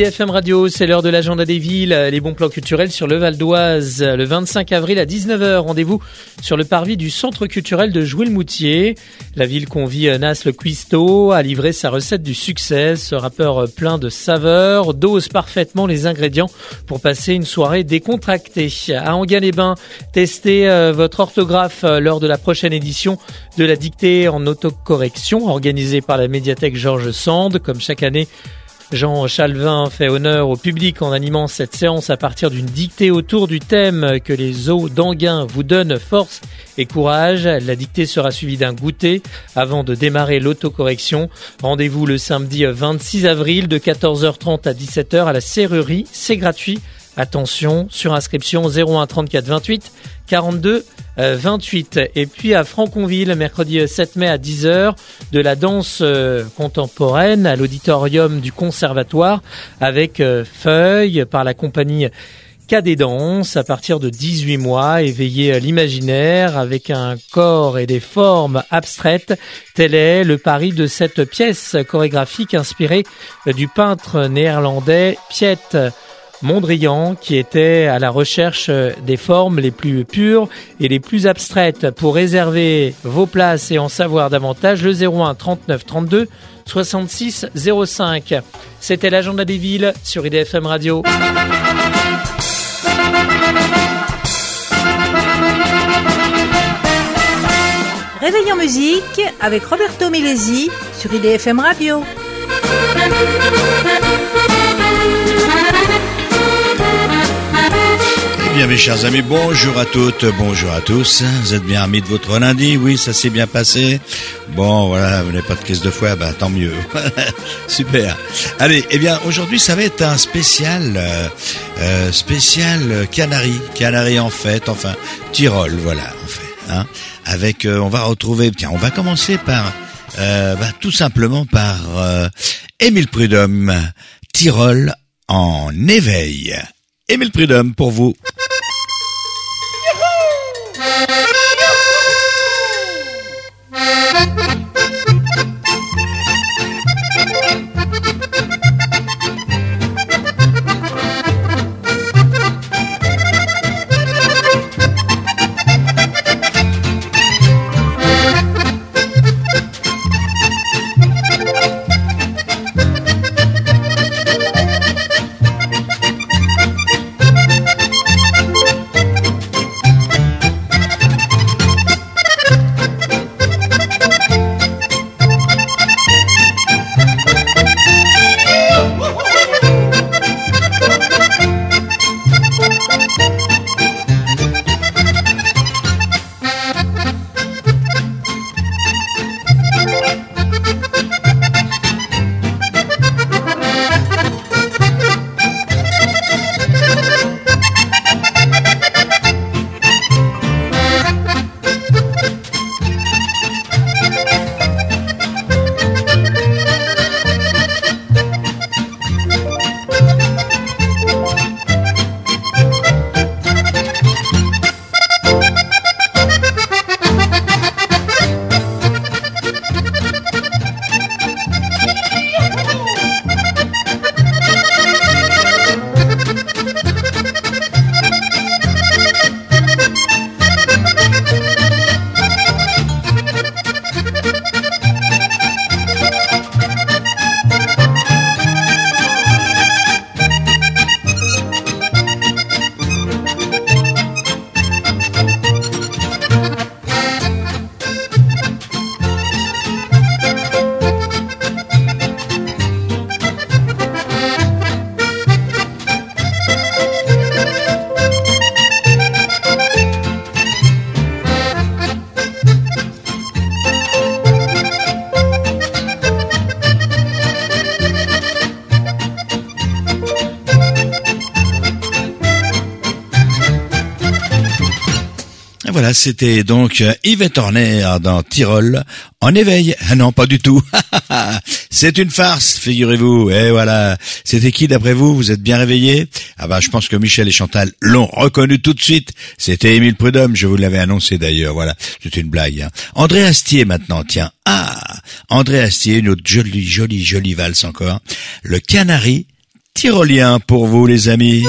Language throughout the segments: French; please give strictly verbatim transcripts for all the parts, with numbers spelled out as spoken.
I D F M Radio, c'est l'heure de l'agenda des villes, les bons plans culturels sur le Val d'Oise. Le vingt-cinq avril à dix-neuf heures, rendez-vous sur le parvis du centre culturel de Joué-le-Moutier. La ville convie Nas le Cuisto à livrer sa recette du succès. Ce rappeur plein de saveurs dose parfaitement les ingrédients pour passer une soirée décontractée. À Enghien-les-Bains, testez votre orthographe lors de la prochaine édition de la dictée en autocorrection organisée par la médiathèque Georges Sand. Comme chaque année, Jean Chalvin fait honneur au public en animant cette séance à partir d'une dictée autour du thème que les eaux d'Enghien vous donnent force et courage. La dictée sera suivie d'un goûter avant de démarrer l'autocorrection. Rendez-vous le samedi vingt-six avril de quatorze heures trente à dix-sept heures à la Serrurerie. C'est gratuit. Attention, sur inscription zéro un trente-quatre vingt-huit quarante-deux vingt-huit. Et puis à Franconville, mercredi sept mai à dix heures, de la danse contemporaine à l'auditorium du conservatoire avec Feuille par la compagnie K D Danse à partir de dix-huit mois. Éveiller l'imaginaire avec un corps et des formes abstraites. Tel est le pari de cette pièce chorégraphique inspirée du peintre néerlandais Piet Mondrian, qui était à la recherche des formes les plus pures et les plus abstraites. Pour réserver vos places et en savoir davantage, le zéro un trente-neuf trente-deux soixante-six zéro cinq. C'était l'agenda des villes sur I D F M Radio. Réveil en musique avec Roberto Milesi sur I D F M Radio. Eh bien mes chers amis, bonjour à toutes, bonjour à tous. Vous êtes bien armis de votre lundi? Oui, ça s'est bien passé. Bon, voilà, vous n'avez pas de caisse de foie, bah tant mieux. Super. Allez, eh bien aujourd'hui ça va être un spécial, euh, euh, spécial Canaries, Canaries en fête, enfin Tyrol, voilà en fait. Hein, avec, euh, on va retrouver, tiens, on va commencer par, euh, bah, tout simplement par euh, Émile Prudhomme, Tyrol en éveil. Émile Prudhomme pour vous. Voilà, c'était donc Yvette Horner dans Tyrol en éveil. Ah non, pas du tout. C'est une farce, figurez-vous. Et voilà. C'était qui d'après vous? Vous êtes bien réveillés? Ah bah, je pense que Michel et Chantal l'ont reconnu tout de suite. C'était Émile Prudhomme, je vous l'avais annoncé d'ailleurs. Voilà, c'est une blague. Hein. André Astier maintenant, tiens. Ah, André Astier, une autre jolie, jolie, jolie valse encore. Le Canari tyrolien pour vous les amis.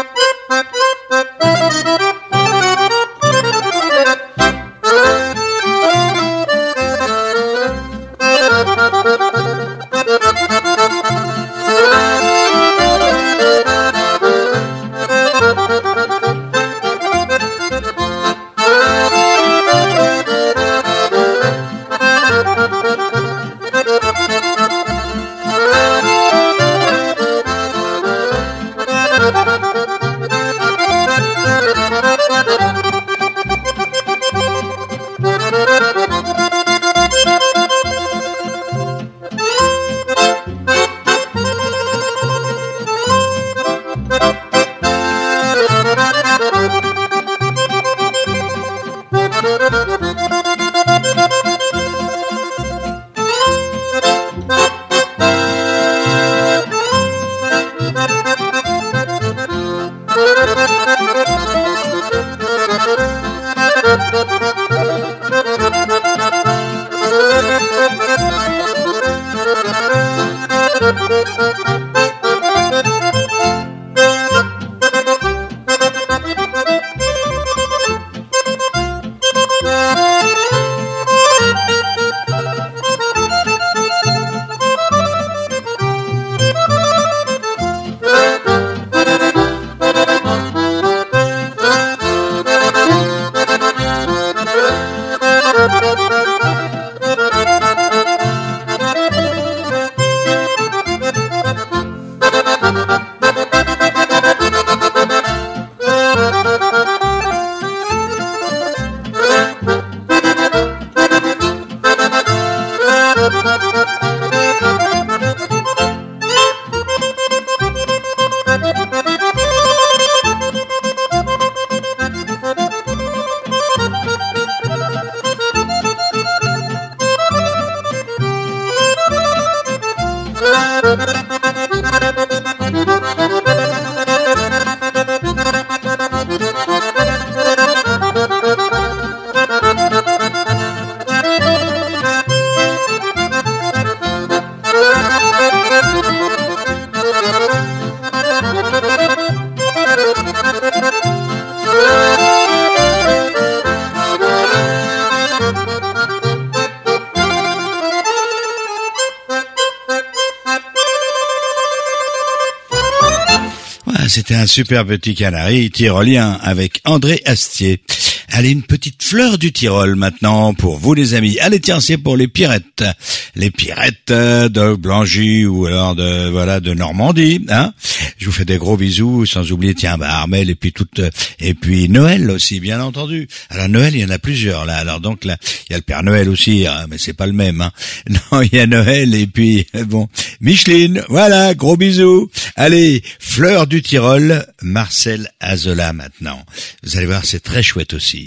C'était un super petit canari tyrolien avec André Astier. Allez, une petite fleur du Tyrol maintenant pour vous les amis. Allez, tiens, c'est pour les Pirettes. Les Pirettes de Blangy ou alors de, voilà, de Normandie, hein. Je vous fais des gros bisous, sans oublier, tiens, bah, Armel et puis toute, et puis Noël aussi, bien entendu. Alors, Noël, il y en a plusieurs, là. Alors, donc, là, il y a le Père Noël aussi, hein, mais c'est pas le même, hein. Non, il y a Noël et puis, bon, Micheline, voilà, gros bisous. Allez, fleur du Tyrol, Marcel Azola maintenant. Vous allez voir, c'est très chouette aussi.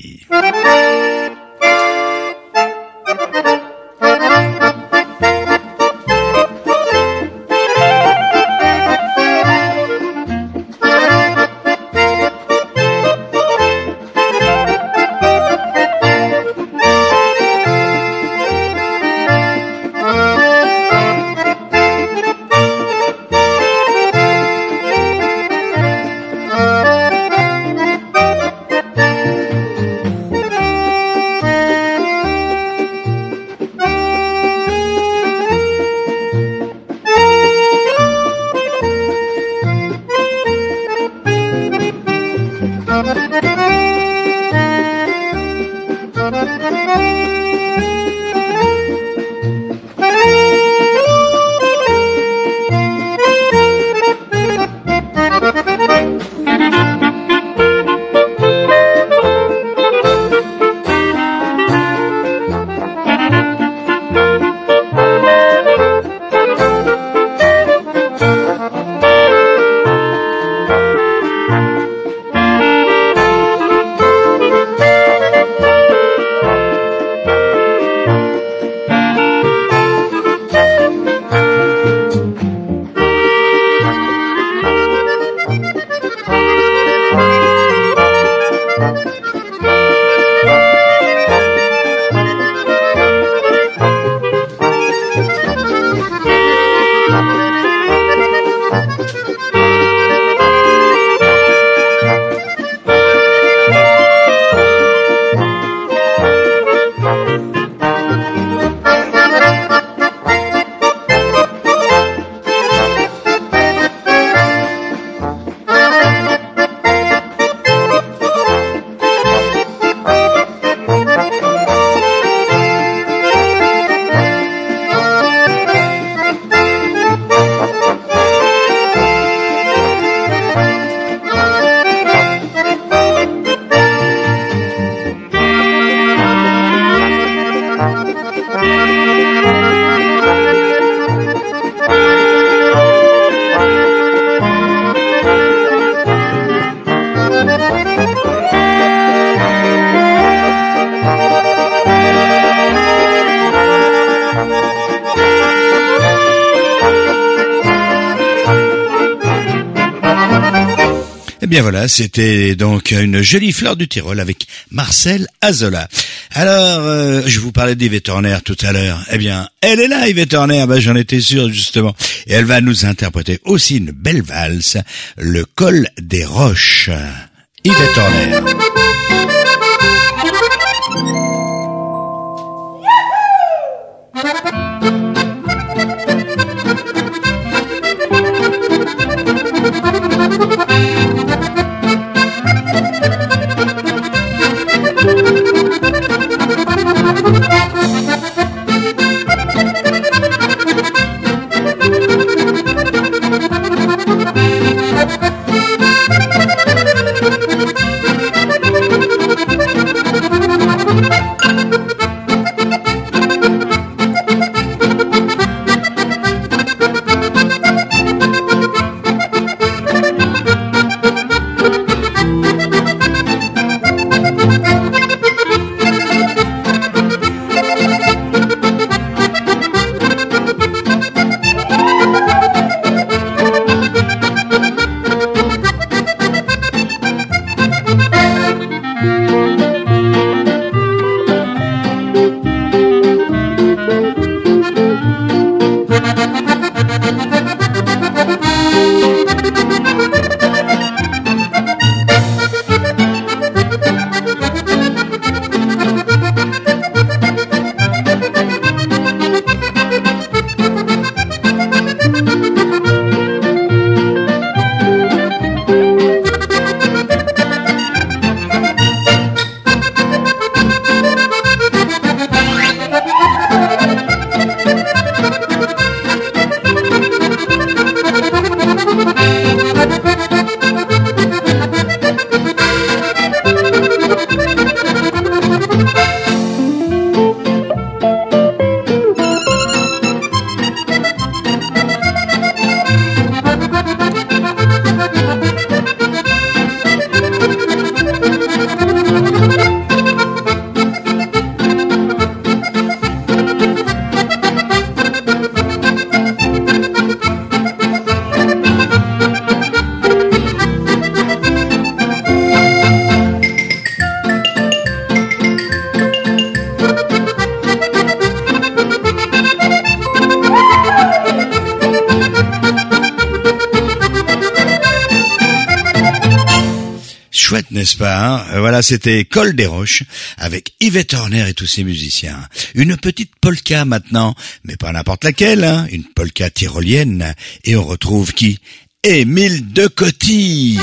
bien voilà, c'était donc une jolie fleur du Tyrol avec Marcel Azola. Alors, euh, je vous parlais d'Yvette Horner tout à l'heure. Eh bien, elle est là, Yvette Horner, ben, j'en étais sûr justement. Et elle va nous interpréter aussi une belle valse, le col des Roches. Yvette Horner. Chouette, n'est-ce pas, hein? Voilà, c'était Col des Roches avec Yvette Horner et tous ses musiciens. Une petite polka maintenant, mais pas n'importe laquelle, hein? Une polka tyrolienne. Et on retrouve qui? Émile de Coty.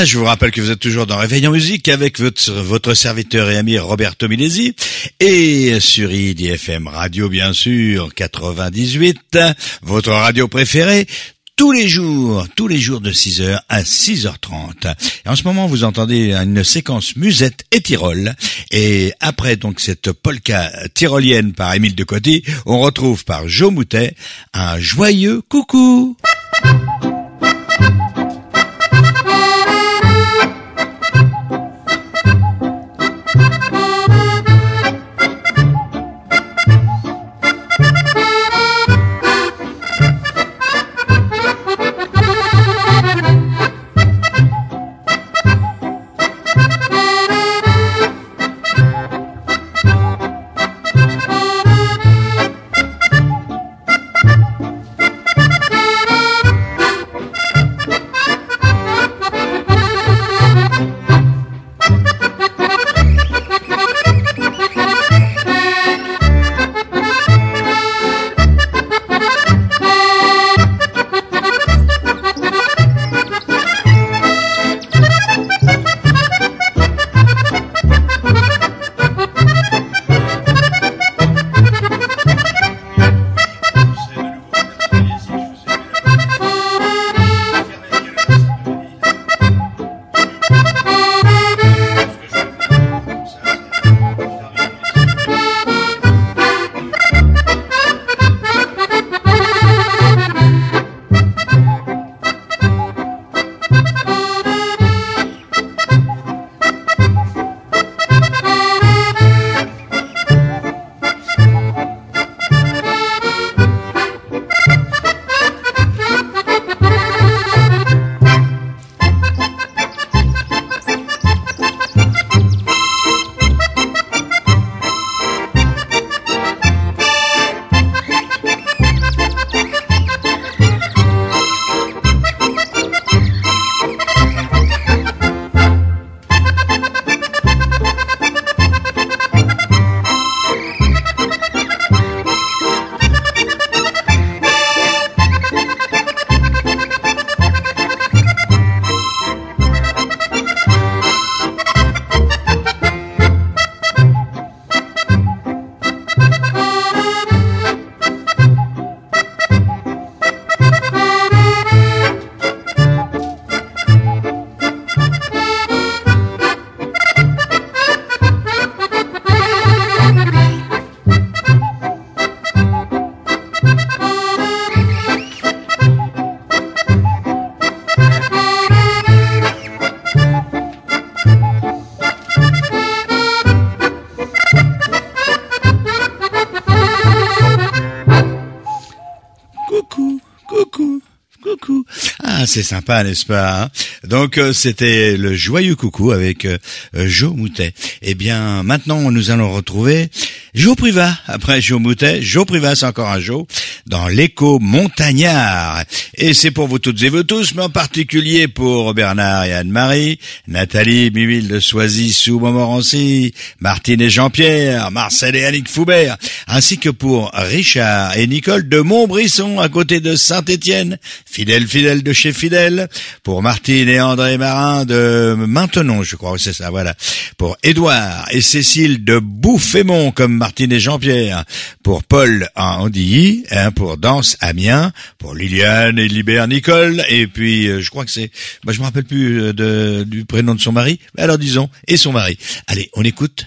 Voilà, je vous rappelle que vous êtes toujours dans Réveil en musique avec votre, votre serviteur et ami Roberto Milesi et sur I D F M Radio, bien sûr, quatre-vingt-dix-huit, votre radio préférée. Tous les jours, tous les jours de six heures à six heures trente. Et en ce moment, vous entendez une séquence musette et Tyrol. Et après donc cette polka tyrolienne par Émile Decoty, on retrouve par Joe Moutet un joyeux coucou. C'est sympa, n'est-ce pas, hein? Donc euh, c'était le joyeux coucou avec euh, Joe Moutet. Eh bien, maintenant nous allons retrouver Joe Privat. Après Joe Moutet, Joe Privat, c'est encore un Joe dans l'écho montagnard. Et c'est pour vous toutes et vous tous, mais en particulier pour Bernard et Anne-Marie, Nathalie, Mimile de Soisy, Sous Montmorency, Martine et Jean-Pierre, Marcel et Annick Foubert, ainsi que pour Richard et Nicole de Montbrisson à côté de Saint-Étienne, fidèle fidèle de chez Fidèle, pour Martine et André Marin de Maintenon, je crois, c'est ça, voilà. Pour Édouard et Cécile de Bouffémont, comme Martine et Jean-Pierre, pour Paul à Andilly, hein, pour Danse Amiens, pour Liliane et Libert Nicole, et puis euh, je crois que c'est, moi je me rappelle plus euh, de, du prénom de son mari, alors disons, et son mari. Allez, on écoute.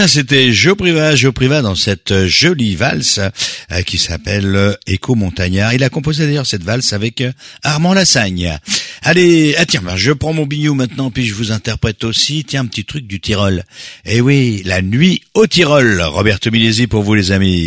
Voilà, c'était Joe Priva, Joe Priva dans cette jolie valse euh, qui s'appelle euh, Écho Montagnard. Il a composé d'ailleurs cette valse avec euh, Armand Lassagne. Allez, ah tiens, ben, je prends mon bignou maintenant, puis je vous interprète aussi, tiens, un petit truc du Tyrol. Eh oui, la nuit au Tyrol. Roberto Milesi pour vous les amis.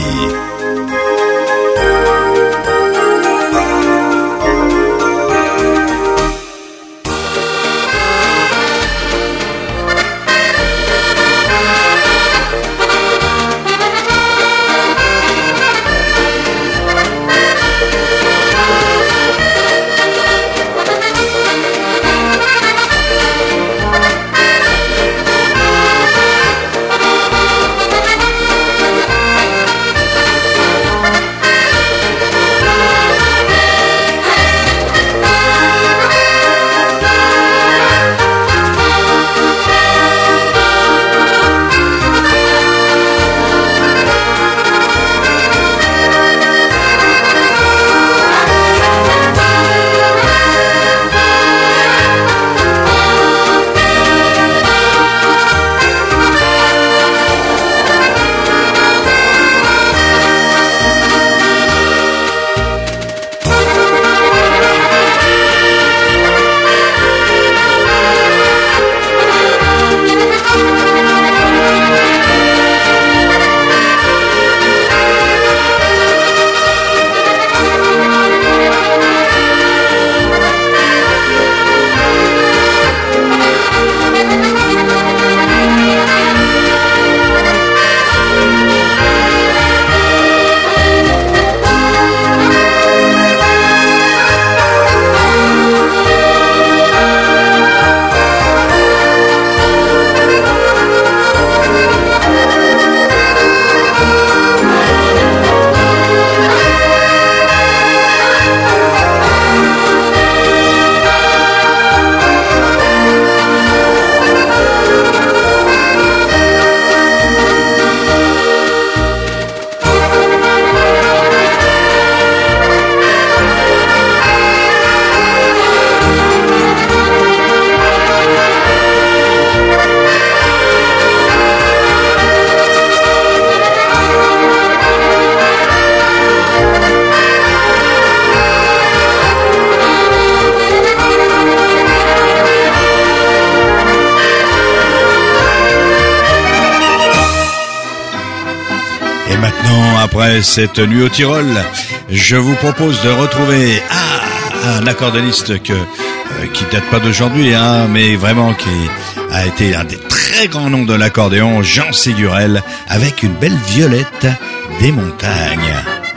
Après cette nuit au Tyrol, je vous propose de retrouver ah, un accordéoniste que, euh, qui date pas d'aujourd'hui, hein, mais vraiment qui a été un des très grands noms de l'accordéon, Jean Ségurel, avec une belle violette des montagnes.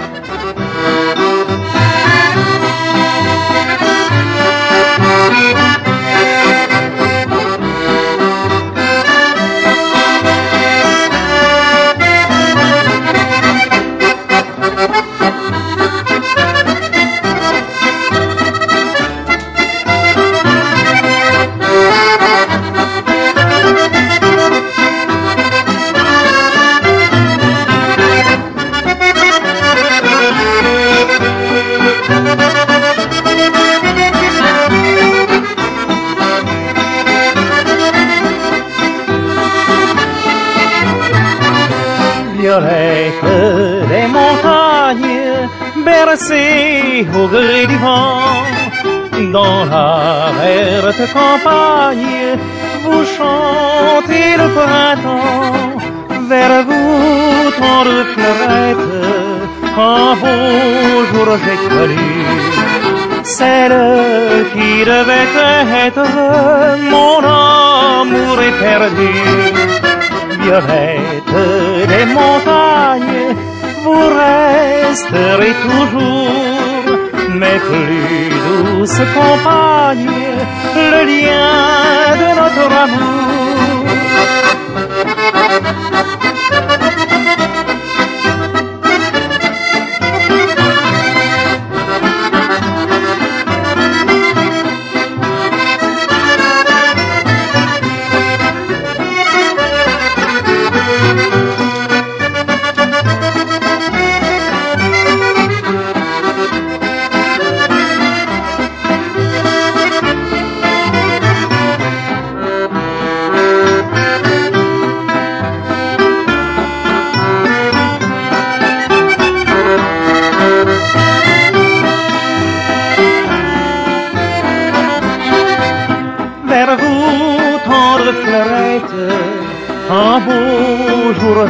Violette des montagnes, bercées au gré du vent, dans la verte campagne, vous chantez le printemps, vers vous tant de fleurettes, un beau jour j'ai connu, celle qui devait être mon amour éperdu. Violette des montagnes, vous resterez toujours mes plus douces compagnes, le lien de notre amour.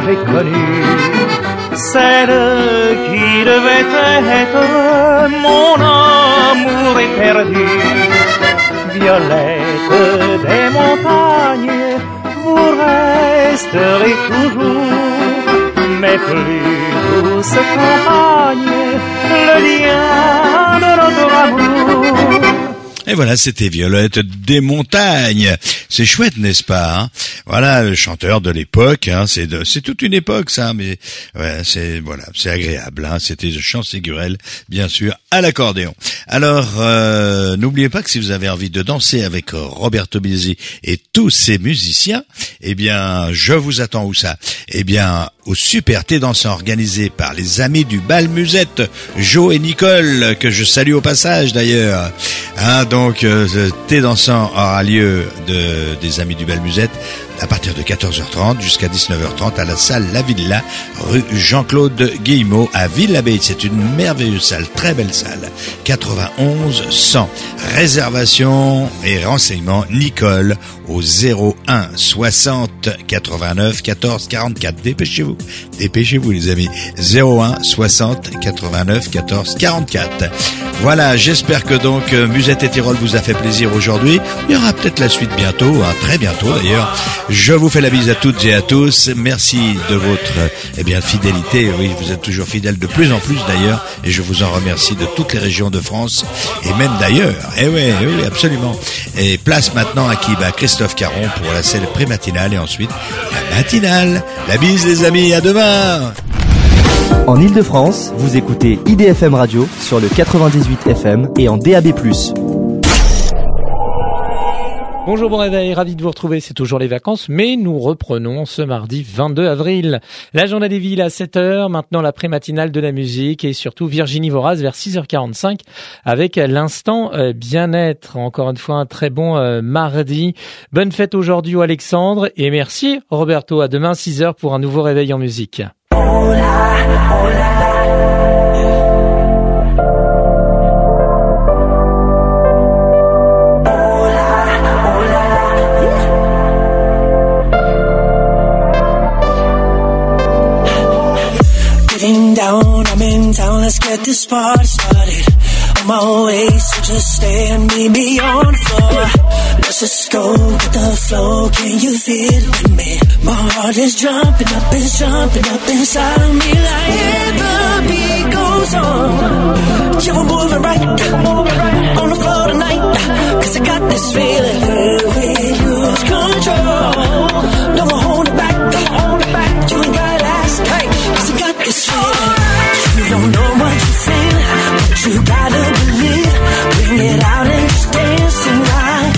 j'ai connue, celle qui devait être mon amour éperdu. Violette des montagnes, vous resterez toujours mes plus douces compagnes, le lien de notre amour. Et voilà, c'était Violette des montagnes. C'est chouette, n'est-ce pas, hein? Voilà, le chanteur de l'époque, hein, c'est de, c'est toute une époque, ça, mais ouais, c'est voilà, c'est agréable, hein. C'était Jean Ségurel, bien sûr, à l'accordéon. Alors, euh, n'oubliez pas que si vous avez envie de danser avec Roberto Bilesi et tous ses musiciens, eh bien, je vous attends où ça? Eh bien, au Super Thé Dansant organisé par les amis du Bal Musette, Joe et Nicole, que je salue au passage d'ailleurs. Hein, donc, euh, ce Thé Dansant aura lieu de, des amis du Bal Musette à partir de quatorze heures trente jusqu'à dix-neuf heures trente à la salle La Villa, rue Jean-Claude Guillemot à Ville-l'Abbaye. C'est une merveilleuse salle, très belle salle. quatre-vingt-onze cent. Réservation et renseignements, Nicole au zéro un soixante quatre-vingt-neuf quatorze quarante-quatre. Dépêchez-vous, dépêchez-vous les amis. zéro un soixante quatre-vingt-neuf quatorze quarante-quatre. Voilà, j'espère que donc Musette et Tyrol vous a fait plaisir aujourd'hui. Il y aura peut-être la suite bientôt, hein, très bientôt d'ailleurs. Je vous fais la bise à toutes et à tous. Merci de votre eh bien fidélité. Oui, vous êtes toujours fidèles de plus en plus d'ailleurs, et je vous en remercie de toutes les régions de France et même d'ailleurs. Eh oui, eh oui, absolument. Et place maintenant à qui? Bah, Christophe Caron pour la scène pré-matinale et ensuite la matinale. La bise les amis, à demain. En Ile-de-France, vous écoutez I D F M Radio sur le quatre-vingt-dix-huit F M et en D A B plus. Bonjour, bon réveil, ravi de vous retrouver, c'est toujours les vacances, mais nous reprenons ce mardi vingt-deux avril. L'agenda des villes à sept heures, maintenant la pré-matinale de la musique et surtout Virginie Voraz vers six heures quarante-cinq avec l'instant bien-être. Encore une fois, un très bon euh, mardi. Bonne fête aujourd'hui au Alexandre et merci Roberto, à demain six heures pour un nouveau réveil en musique. Hola, hola. Down, I'm in town, let's get this party started. On my way, so just stay and meet me on the floor. Let's just go with the flow, can you feel it with me? My heart is jumping up, it's jumping up inside of me like yeah, the beat goes on. Yeah, we're moving right, on the floor tonight, cause I got this feeling where we lose control. No more holding back, you ain't gotta ask, hey, cause I got this feeling. You don't know what you feel, but you gotta believe. Bring it out and just dance tonight.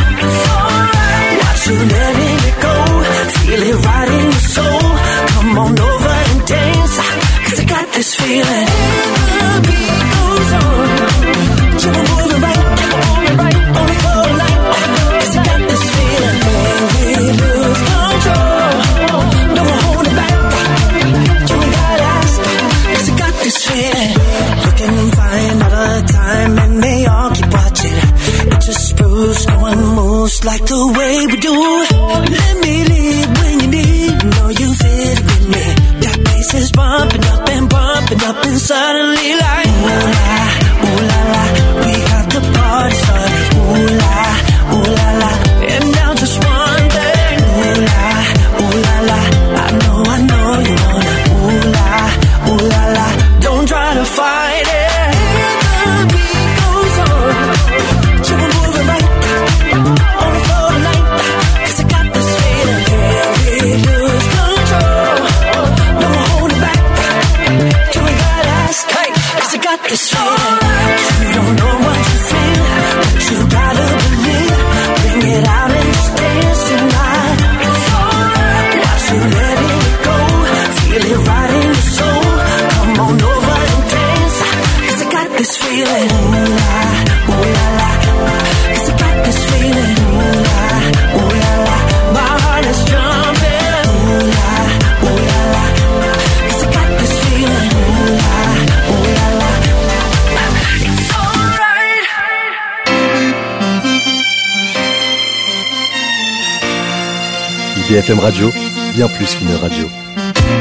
Watch you letting it go, feel it right in your soul. Come on over and dance, cause I got this feeling. The beat goes on, you were moving right, on the floor tonight, cause I got this feeling. When we lose control, no more holding back, you ain't gotta ask, cause I got this feeling. Looking fine all the time and they all keep watching. It just proves no one moves like the way we do. Let me lead when you need, know you fit with me. That bass is bumping up and bumping up and suddenly like ooh la, ooh la la, we got the party started. Ooh la, ooh la la, and now just one thing. Ooh la, ooh la la, I know, I know you wanna. Ooh la, ooh la la, don't try to fight it. The beat goes on, you were moving right, on the floor tonight, cause I got this feeling. Yeah, we lose control, no more holding back, you ain't gotta ask, hey, cause I got this feeling. You don't know what you feel, but you gotta believe. Bring it out and just dance tonight. Watch you letting it go, feel it right in your soul. Come on over and dance, cause I got this feeling. Ooh la, ooh la la, cause I got this feeling. Ooh la, ooh la la, my heart is jumping. Ooh la, ooh la la, cause I got this feeling. Ooh la, ooh la la, it's alright. I D F M Radio, bien plus qu'une radio.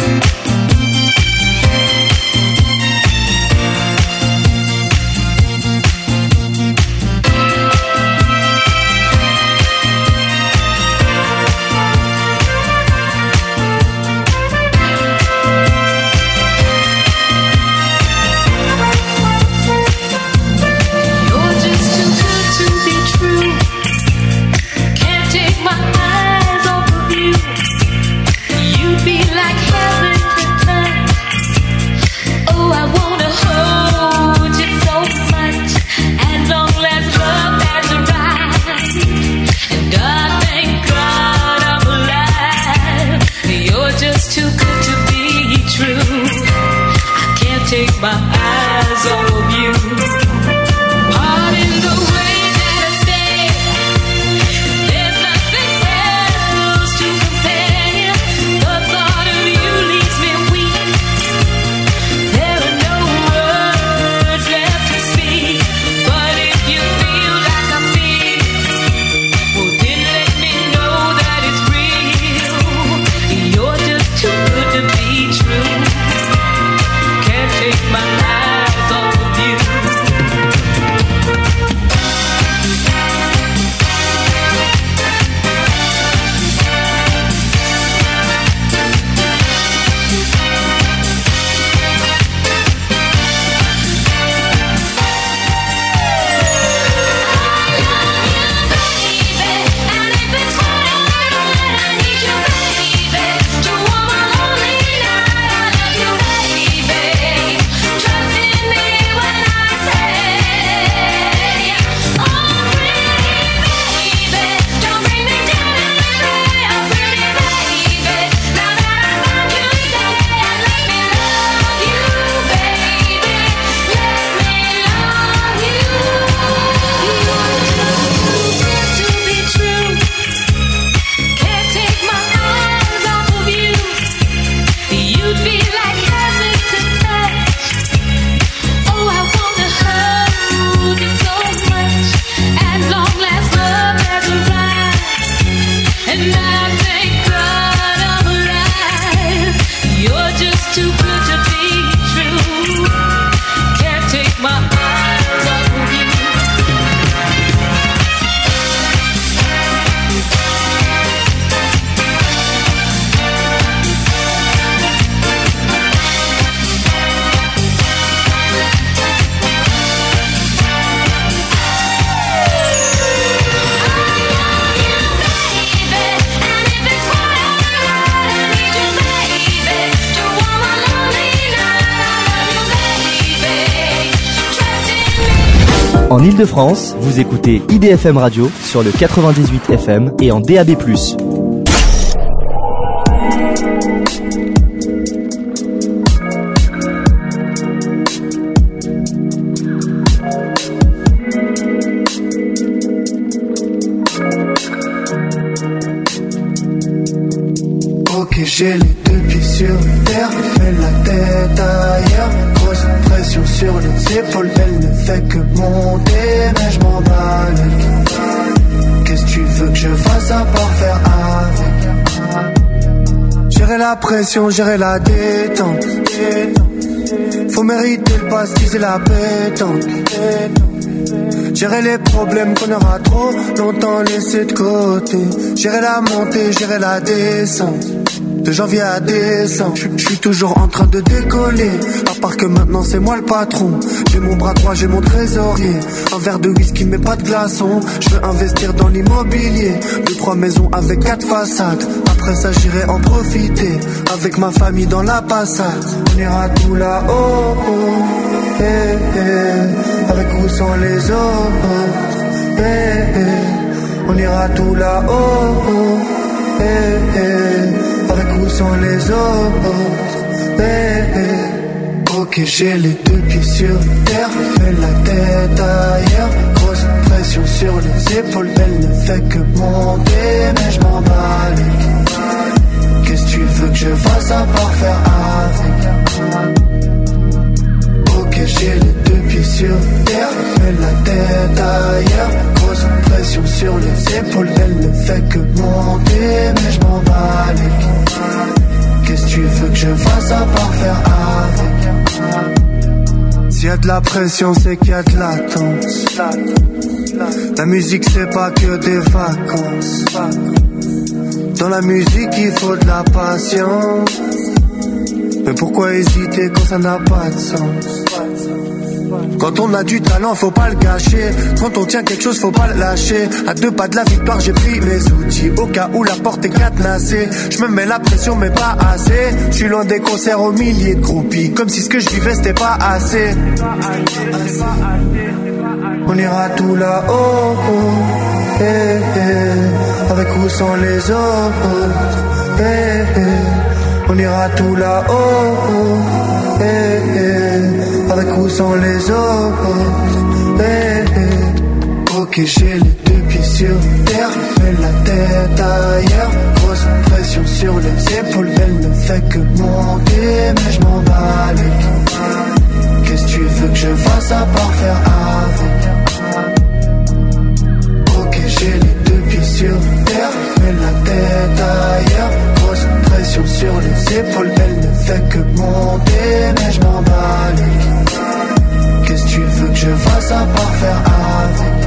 En Ile-de-France, vous écoutez I D F M Radio sur le quatre-vingt-dix-huit F M et en D A B plus. Ok, j'ai les deux pieds sur terre, fais la tête ailleurs. Grosse pression sur les épaules, elle ne fait que monter, mais je m'en bats les couilles. Qu'est-ce que tu veux que je fasse à part faire avec? Gérer la pression, gérer la détente. Faut mériter le pastis et la pétanque. Gérer les problèmes qu'on aura trop longtemps laissés de côté. Gérer la montée, gérer la descente. De janvier à décembre, je suis toujours en train de décoller. À part que maintenant c'est moi le patron. J'ai mon bras droit, j'ai mon trésorier. Un verre de whisky mais pas de glaçon. Je veux investir dans l'immobilier. Deux, trois maisons avec quatre façades. Après ça j'irai en profiter. Avec ma famille dans la passade. On ira tout là-haut, oh, eh, eh. Avec ou sans les autres, eh, eh. On ira tout là-haut, oh, eh, eh. Avec ou sans les autres, eh, eh. Ok, j'ai les deux pieds sur terre, fais la tête ailleurs. Grosse pression sur les épaules, elle ne fait que monter, mais je m'en bats les couilles. Qu'est-ce que tu veux que je fasse à part faire avec? Ok, j'ai les deux pieds sur terre, fais la tête ailleurs. Grosse pression sur les épaules, elle ne fait que monter, mais je m'en bats les couilles. Qu'est-ce que tu veux que je fasse? y a de la pression, c'est qu'il y a de latence. La musique c'est pas que des vacances. Dans la musique il faut de la patience. Mais pourquoi hésiter quand ça n'a pas de sens? Quand on a du talent, faut pas le gâcher. Quand on tient quelque chose, faut pas le lâcher. À deux pas de la victoire, j'ai pris mes outils. Au cas où la porte est cadenassée, je me mets la pression, mais pas assez. Je suis loin des concerts aux milliers de groupies. Comme si ce que je vivais, c'était pas assez. On ira tout là-haut, oh, eh, eh, avec ou sans les autres, eh, eh. On ira tout là-haut, oh, eh, eh, avec ou sans les autres, eh, eh. Ok, j'ai les deux pieds sur terre, mais la tête ailleurs. Grosse pression sur les épaules, elle ne fait que monter, mais je m'en bats les couilles. Qu'est-ce que tu veux que je fasse à part faire avec? Ok, j'ai les deux pieds sur terre, mais la tête ailleurs. Grosse pression sur les épaules, elle ne fait que monter, mais je m'en bats les couilles. Qu'est-ce que tu veux que je fasse à part faire avec?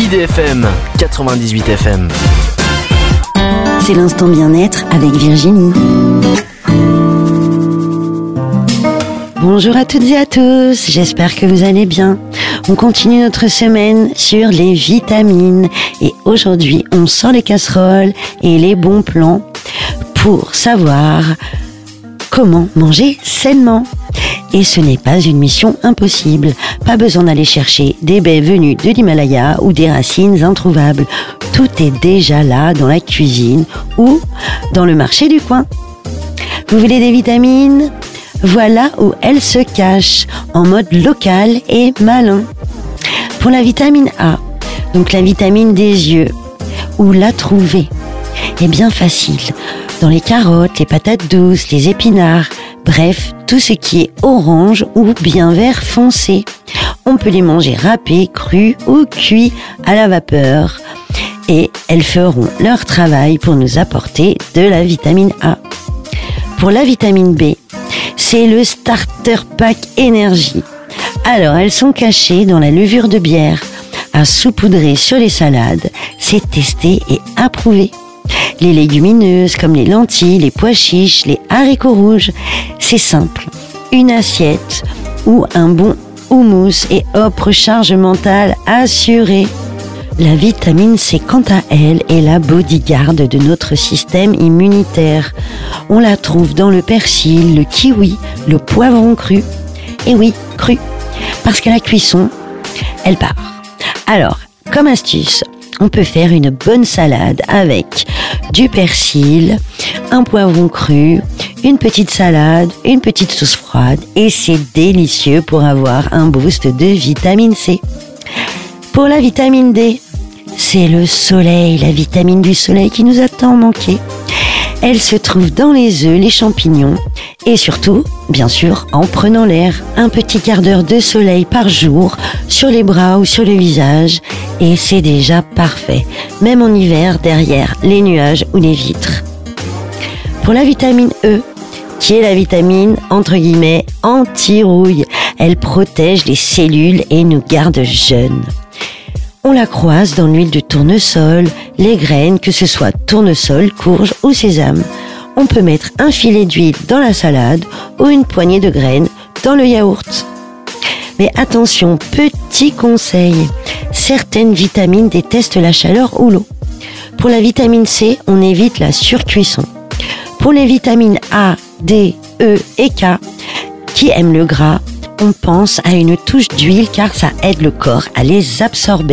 I D F M quatre-vingt-dix-huit F M. C'est l'instant bien-être avec Virginie. Bonjour à toutes et à tous, j'espère que vous allez bien. On continue notre semaine sur les vitamines et aujourd'hui on sort les casseroles et les bons plans pour savoir comment manger sainement. Et ce n'est pas une mission impossible. Pas besoin d'aller chercher des baies venues de l'Himalaya ou des racines introuvables. Tout est déjà là dans la cuisine ou dans le marché du coin. Vous voulez des vitamines ? Voilà où elles se cachent, en mode local et malin. Pour la vitamine A, donc la vitamine des yeux, où la trouver ? Eh bien facile. Dans les carottes, les patates douces, les épinards, bref, tout ce qui est orange ou bien vert foncé. On peut les manger râpés, crus ou cuits à la vapeur. Et elles feront leur travail pour nous apporter de la vitamine A. Pour la vitamine B, c'est le Starter Pack Énergie. Alors, elles sont cachées dans la levure de bière. À saupoudrer sur les salades, c'est testé et approuvé. Les légumineuses comme les lentilles, les pois chiches, les haricots rouges, c'est simple. Une assiette ou un bon houmous et hop, recharge mentale assurée. La vitamine C, quant à elle, est la bodyguard de notre système immunitaire. On la trouve dans le persil, le kiwi, le poivron cru. Et oui, cru. Parce qu'à la cuisson, elle part. Alors, comme astuce, on peut faire une bonne salade avec du persil, un poivron cru, une petite salade, une petite sauce froide. Et c'est délicieux pour avoir un boost de vitamine C. Pour la vitamine D, c'est le soleil, la vitamine du soleil qui nous a tant manqué. Elle se trouve dans les œufs, les champignons et surtout, bien sûr, en prenant l'air. Un petit quart d'heure de soleil par jour sur les bras ou sur le visage et c'est déjà parfait, même en hiver derrière les nuages ou les vitres. Pour la vitamine E, qui est la vitamine, entre guillemets, anti-rouille, elle protège les cellules et nous garde jeunes. On la croise dans l'huile de tournesol, les graines, que ce soit tournesol, courge ou sésame. On peut mettre un filet d'huile dans la salade ou une poignée de graines dans le yaourt. Mais attention, petit conseil, certaines vitamines détestent la chaleur ou l'eau. Pour la vitamine C, on évite la surcuisson. Pour les vitamines A, D, E et K, qui aiment le gras, on pense à une touche d'huile car ça aide le corps à les absorber.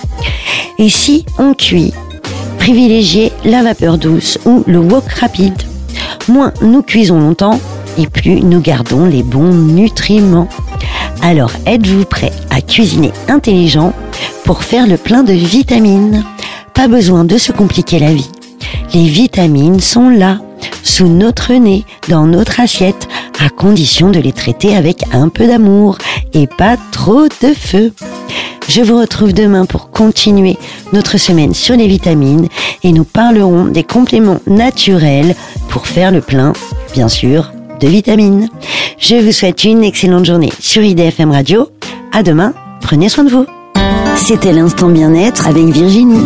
Et si on cuit, privilégiez la vapeur douce ou le wok rapide. Moins nous cuisons longtemps et plus nous gardons les bons nutriments. Alors êtes-vous prêts à cuisiner intelligent pour faire le plein de vitamines ? Pas besoin de se compliquer la vie. Les vitamines sont là, sous notre nez, dans notre assiette, à condition de les traiter avec un peu d'amour et pas trop de feu. Je vous retrouve demain pour continuer notre semaine sur les vitamines et nous parlerons des compléments naturels pour faire le plein, bien sûr, de vitamines. Je vous souhaite une excellente journée sur I D F M Radio. À demain, prenez soin de vous. C'était l'instant bien-être avec Virginie.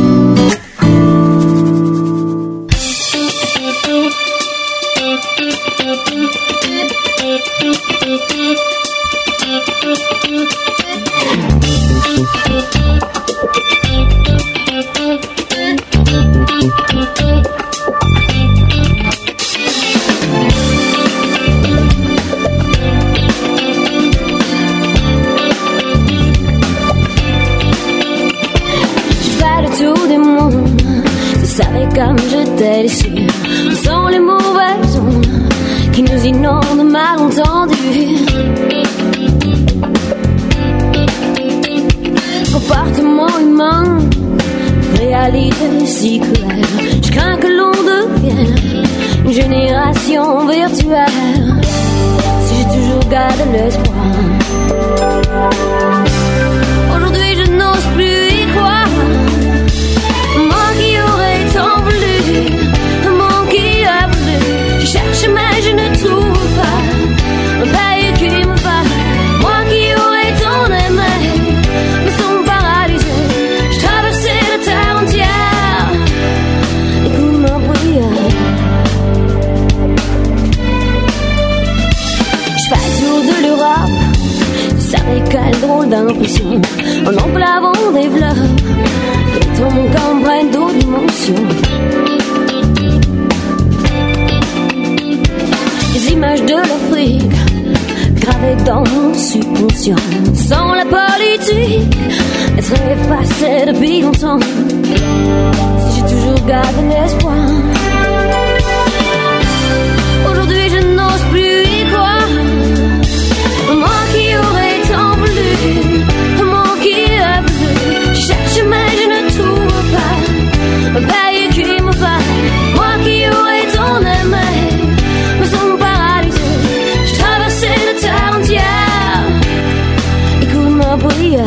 Comme je t'ai laissé, sans les mauvaises ondes qui nous inondent malentendus. Comportement humain, réalité si cruelle. Je crains que l'on devienne une génération virtuelle. Si j'ai toujours gardé l'espoir, aujourd'hui je n'ose plus y croire. Moi qui aurais tant voulu, moi qui a voulu, je cherche mais je ne trouve pas un pays qui me va. Moi qui aurais tant aimé, me sont paralysés. Je traverse les fleurs, et ton corps prenne d'autres dimensions. Les images de l'Afrique gravées dans mon subconscient. Sans la politique, elles seraient effacées depuis longtemps. Si j'ai toujours gardé l'espoir, aujourd'hui je n'ose plus y croire. Moi qui aurais tant voulu, moi qui a voulu, je cherche mais je ne trouve pas un pays qui me va. Moi qui aurais tant aimé, me sens paralysé. Je traversais la terre entière, écoute ma prière.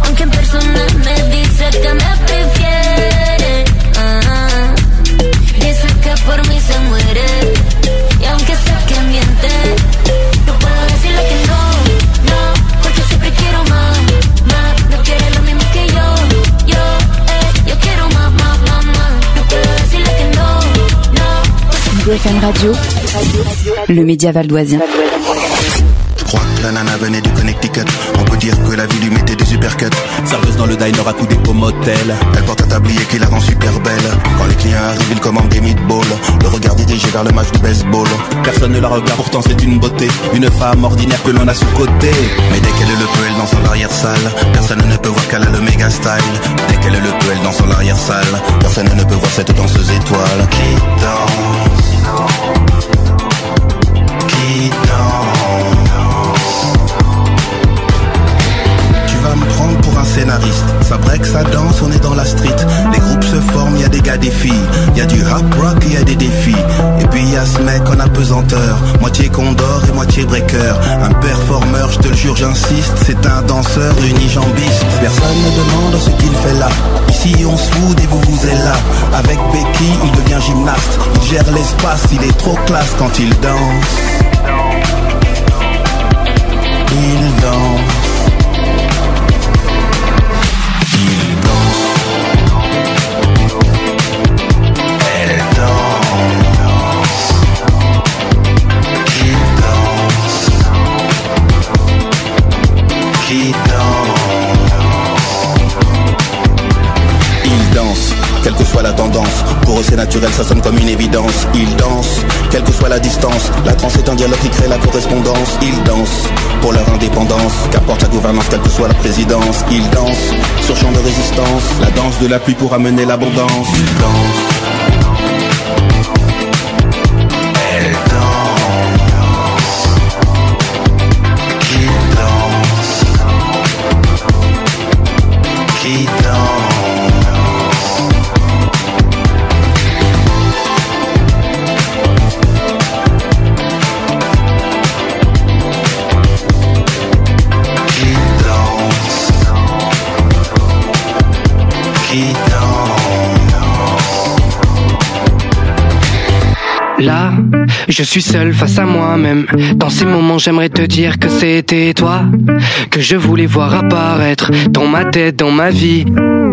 Persona me dice que me prefiere. Ah, I D F M Radio, le média valdoisien. Je crois que la nana venait du Connecticut. On peut dire que la vie lui mettait des supercuts. Serveuse dans le diner à coups des au motel. Elle porte un tablier qui la rend super belle. Quand les clients arrivent, ils commandent des meatballs. Le regard dirigé vers le match de baseball. Personne ne la regarde, pourtant c'est une beauté. Une femme ordinaire que l'on a sous côté. Mais dès qu'elle le peut, elle danse dans l'arrière-salle. Personne ne peut voir qu'elle a le méga style. Dès qu'elle le peut, elle danse dans l'arrière-salle. Personne ne peut voir cette danseuse étoile. Qui danse, qui danse. Me prendre pour un scénariste, ça break, ça danse, on est dans la street. Les groupes se forment, y a des gars, des filles. Y a du rap rock, y a des défis. Et puis y a ce mec en apesanteur, moitié condor et moitié breaker. Un performeur, je te le jure, j'insiste. C'est un danseur unijambiste. Personne ne demande ce qu'il fait là. Ici on se fout et vous vous êtes là. Avec Becky, il devient gymnaste. Il gère l'espace, il est trop classe quand il danse. Il danse. Quelle que soit la tendance, pour eux c'est naturel, ça sonne comme une évidence. Ils dansent, quelle que soit la distance. La transe est un dialogue qui crée la correspondance. Ils dansent pour leur indépendance, qu'apporte la gouvernance, quelle que soit la présidence. Ils dansent sur champ de résistance, la danse de la pluie pour amener l'abondance. Ils dansent. Là, je suis seul face à moi-même. Dans ces moments, j'aimerais te dire que c'était toi que je voulais voir apparaître dans ma tête, dans ma vie.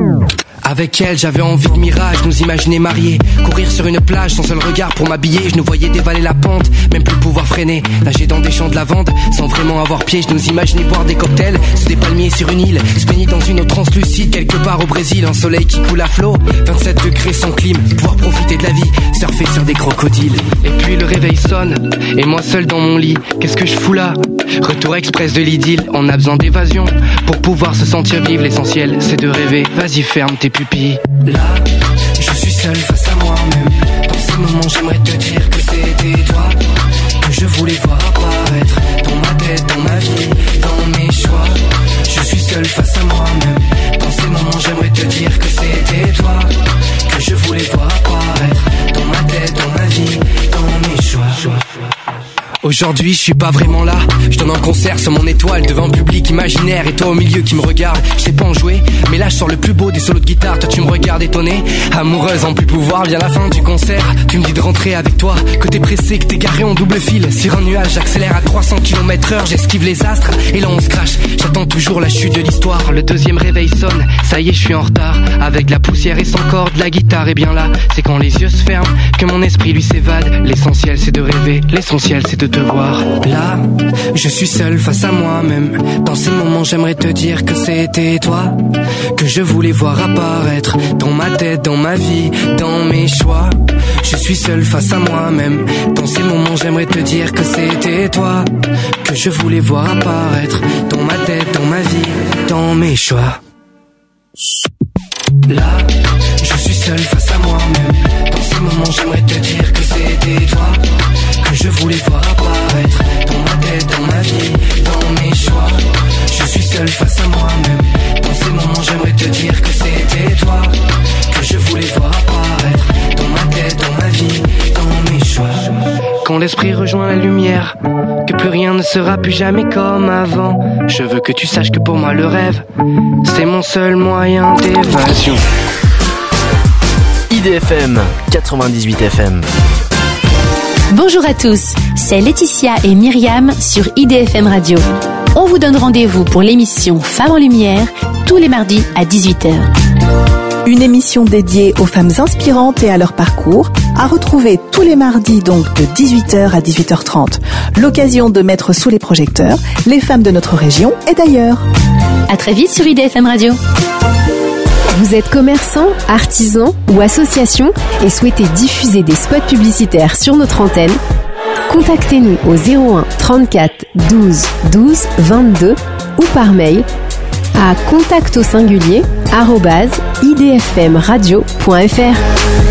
Avec elle, j'avais envie de mirage, nous imaginer mariés, courir sur une plage sans seul regard pour m'habiller. Je nous voyais dévaler la pente, même plus pouvoir freiner, nager dans des champs de lavande sans vraiment avoir pied. Je nous imaginais boire des cocktails sous des palmiers sur une île, se baigner dans une eau translucide quelque part au Brésil. Un soleil qui coule à flot, vingt-sept degrés sans clim, pouvoir profiter de la vie, surfer sur des crocodiles. Et puis le réveil sonne, et moi seul dans mon lit, qu'est-ce que je fous là? Retour express de l'idylle, on a besoin d'évasion pour pouvoir se sentir vivre. L'essentiel c'est de rêver, vas-y ferme tes pupilles. Là, je suis seul face à moi-même. Dans ces moments j'aimerais te dire que c'était toi que je voulais voir apparaître dans ma tête, dans ma vie, dans mes choix. Je suis seul face à moi-même. Dans ces moments j'aimerais te dire que c'était toi que je voulais voir apparaître dans ma tête, dans ma vie, dans mes choix. Aujourd'hui je suis pas vraiment là, je donne un concert sur mon étoile devant un public imaginaire et toi au milieu qui me regarde. Je sais pas en jouer, mais là je sors le plus beau des solos de guitare. Toi tu me regardes étonné, amoureuse en plus pouvoir. Vient la fin du concert, tu me dis de rentrer avec toi, que t'es pressé, que t'es garé en double fil. Sur un nuage j'accélère à trois cents kilomètres heure, j'esquive les astres et là on se crache. J'attends toujours la chute de l'histoire, le deuxième réveil sonne, ça y est je suis en retard. Avec la poussière et sans corde, la guitare est bien là. C'est quand les yeux se ferment que mon esprit lui s'évade. L'essentiel c'est de rêver, l'essentiel c'est de te voir. Là, je suis seul face à moi-même. Dans ces moments j'aimerais te dire que c'était toi que je voulais voir apparaître dans ma tête, dans ma vie, dans mes choix. Je suis seul face à moi-même. Dans ces moments j'aimerais te dire que c'était toi que je voulais voir apparaître dans ma tête, dans ma vie, dans mes choix. Là, je suis seul face à moi-même. Dans ces moments j'aimerais te dire que c'était toi que je voulais voir apparaître dans ma tête, dans ma vie, dans mes choix. Je suis seul face à moi-même. Dans ces moments j'aimerais te dire que c'était toi que je voulais voir apparaître dans ma tête, dans ma vie, dans mes choix. Quand l'esprit rejoint la lumière, que plus rien ne sera plus jamais comme avant. Je veux que tu saches que pour moi le rêve, c'est mon seul moyen d'évasion. I D F M quatre-vingt-dix-huit F M. Bonjour à tous, c'est Laetitia et Myriam sur I D F M Radio. On vous donne rendez-vous pour l'émission Femmes en Lumière tous les mardis à dix-huit heures. Une émission dédiée aux femmes inspirantes et à leur parcours, à retrouver tous les mardis donc de dix-huit heures à dix-huit heures trente. L'occasion de mettre sous les projecteurs les femmes de notre région et d'ailleurs. À très vite sur I D F M Radio. Vous êtes commerçant, artisan ou association et souhaitez diffuser des spots publicitaires sur notre antenne? Contactez-nous au zéro un trente-quatre douze douze vingt-deux ou par mail à contact au singulier arobase idfmradio point fr.